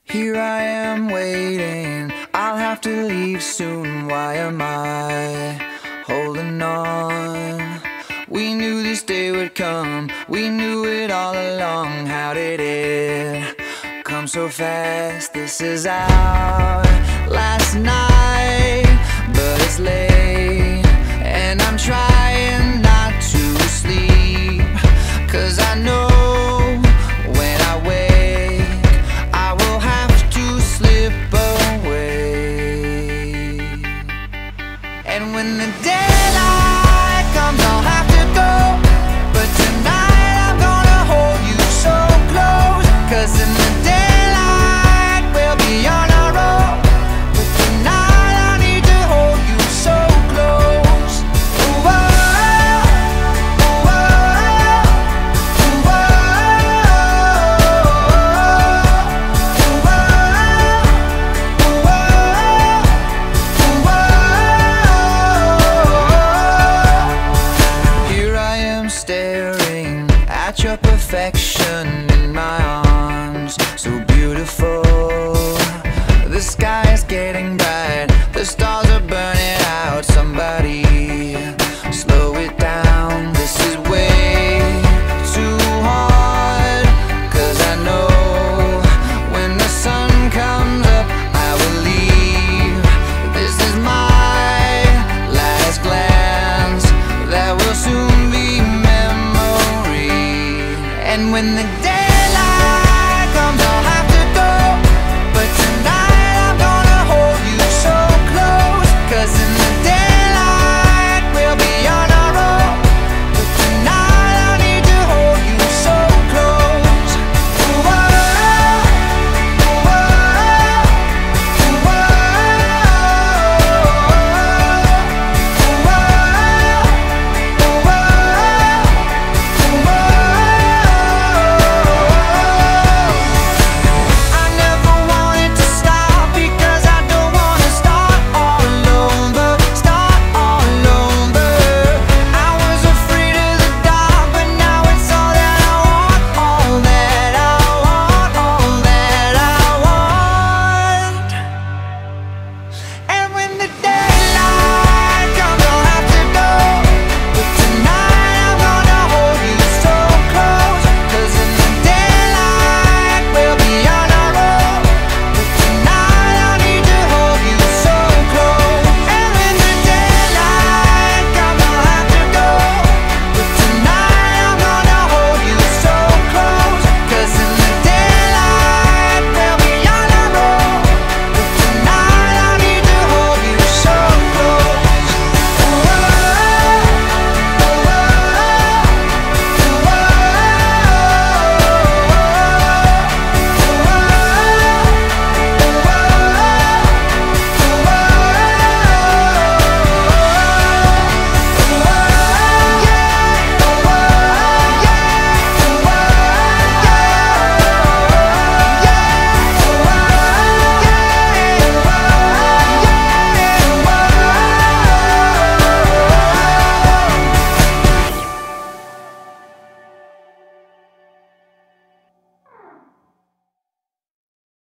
Here I am waiting, I'll have to leave soon. Why am I holding on? We knew this day would come, we knew it all along. How did it come so fast? This is our last night, but it's late.